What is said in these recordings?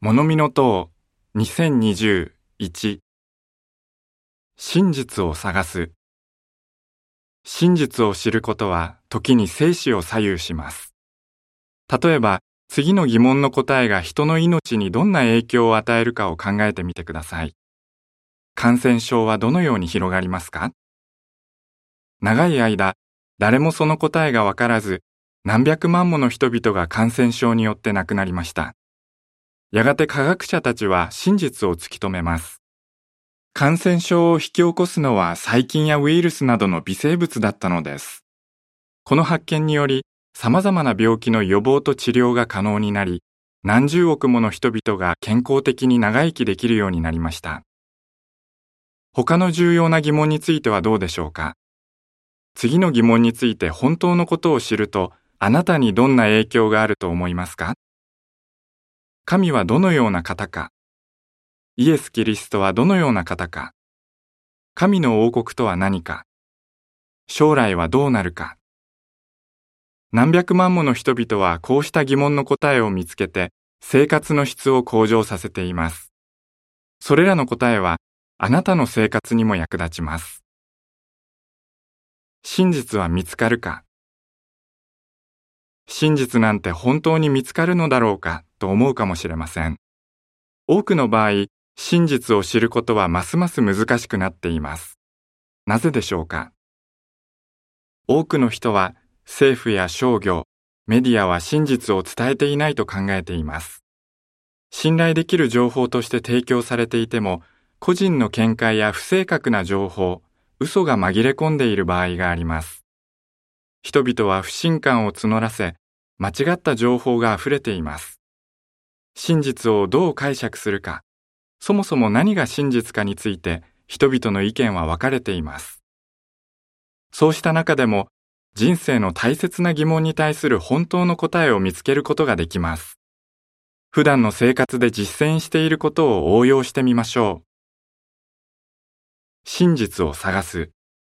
物見の塔2021真実を探す。真実を知ることは時に生死を左右します。例えば、次の疑問の答えが人の命にどんな影響を与えるかを考えてみてください。感染症はどのように広がりますか？長い間、誰もその答えがわからず、何百万もの人々が感染症によって亡くなりました。やがて科学者たちは真実を突き止めます。感染症を引き起こすのは細菌やウイルスなどの微生物だったのです。この発見により、様々な病気の予防と治療が可能になり、何十億もの人々が健康的に長生きできるようになりました。他の重要な疑問についてはどうでしょうか？次の疑問について本当のことを知ると、あなたにどんな影響があると思いますか？神はどのような方か？イエス・キリストはどのような方か？神の王国とは何か？将来はどうなるか？何百万もの人々はこうした疑問の答えを見つけて生活の質を向上させています。それらの答えはあなたの生活にも役立ちます。真実は見つかるか？真実なんて本当に見つかるのだろうかと思うかもしれません。多くの場合、真実を知ることはますます難しくなっています。なぜでしょうか？多くの人は政府や商業、メディアは真実を伝えていないと考えています。信頼できる情報として提供されていても、個人の見解や不正確な情報、嘘が紛れ込んでいる場合があります。人々は不信感を募らせ、間違った情報があふれています。真実をどう解釈するか、そもそも何が真実かについて人々の意見は分かれています。そうした中でも、人生の大切な疑問に対する本当の答えを見つけることができます。普段の生活で実践していることを応用してみましょう。真実を探す。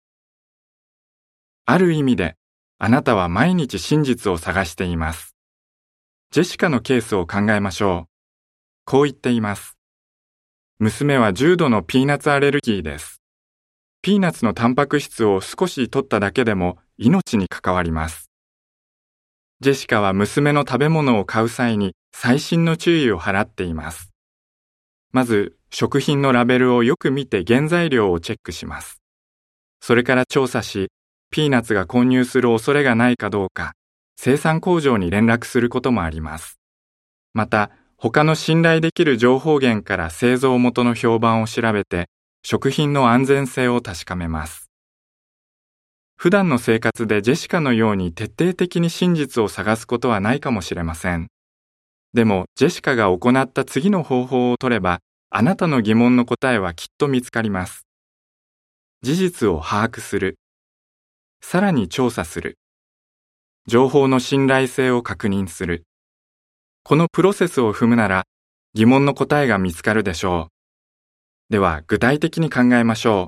ある意味で、あなたは毎日真実を探しています。ジェシカのケースを考えましょう。こう言っています。娘は重度のピーナッツアレルギーです。ピーナッツのタンパク質を少し取っただけでも命に関わります。ジェシカは娘の食べ物を買う際に細心の注意を払っています。まず、食品のラベルをよく見て原材料をチェックします。それから調査し、ピーナッツが混入する恐れがないかどうか、生産工場に連絡することもあります。また、他の信頼できる情報源から製造元の評判を調べて、食品の安全性を確かめます。普段の生活でジェシカのように徹底的に真実を探すことはないかもしれません。でも、ジェシカが行った次の方法を取れば、あなたの疑問の答えはきっと見つかります。事実を把握する。さらに調査する。情報の信頼性を確認する。このプロセスを踏むなら、疑問の答えが見つかるでしょう。では、具体的に考えましょう。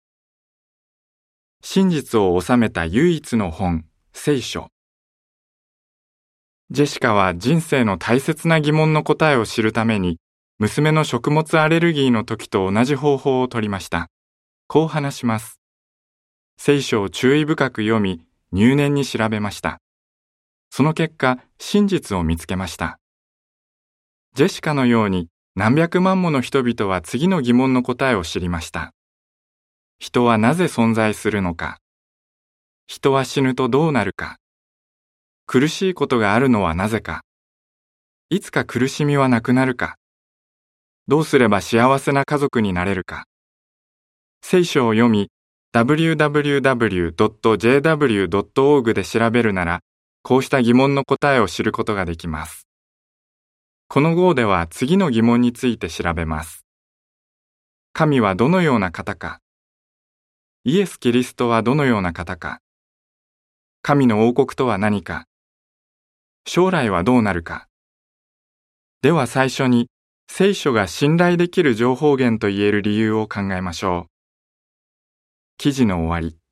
真実を収めた唯一の本、聖書。ジェシカは人生の大切な疑問の答えを知るために、娘の食物アレルギーの時と同じ方法を取りました。こう話します。聖書を注意深く読み、入念に調べました。その結果、真実を見つけました。ジェシカのように何百万もの人々は次の疑問の答えを知りました。人はなぜ存在するのか？人は死ぬとどうなるか？苦しいことがあるのはなぜか？いつか苦しみはなくなるか？どうすれば幸せな家族になれるか？聖書を読み、www.jw.org で調べるなら、こうした疑問の答えを知ることができます。この号では次の疑問について調べます。神はどのような方か？イエス・キリストはどのような方か？神の王国とは何か？将来はどうなるか？では最初に、聖書が信頼できる情報源と言える理由を考えましょう。記事の終わり。